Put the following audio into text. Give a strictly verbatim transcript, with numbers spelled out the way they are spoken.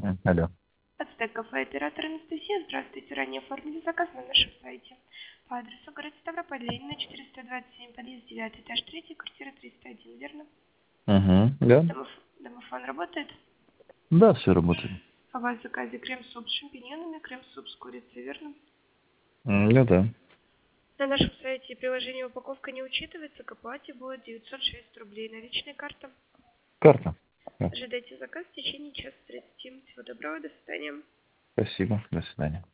М, Алло. Ацтек кафе, оператор Анастасия. Здравствуйте. Ранее оформили заказ на нашем сайте. По адресу город Ставрополь, Ленина, четыреста двадцать семь, подъезд девятый, этаж третий, квартира триста один, верно? Угу, да? Домоф... Домофон работает? Да, все работает. А у вас в заказе крем-суп с шампиньонами, крем-суп с курицей, верно? М, Ну да. На нашем сайте и приложении упаковка не учитывается, к оплате будет девятьсот шесть рублей. Наличная карта. Карта. Да. Ожидайте заказ в течение часа тридцати. Всего доброго, до свидания. Спасибо. До свидания.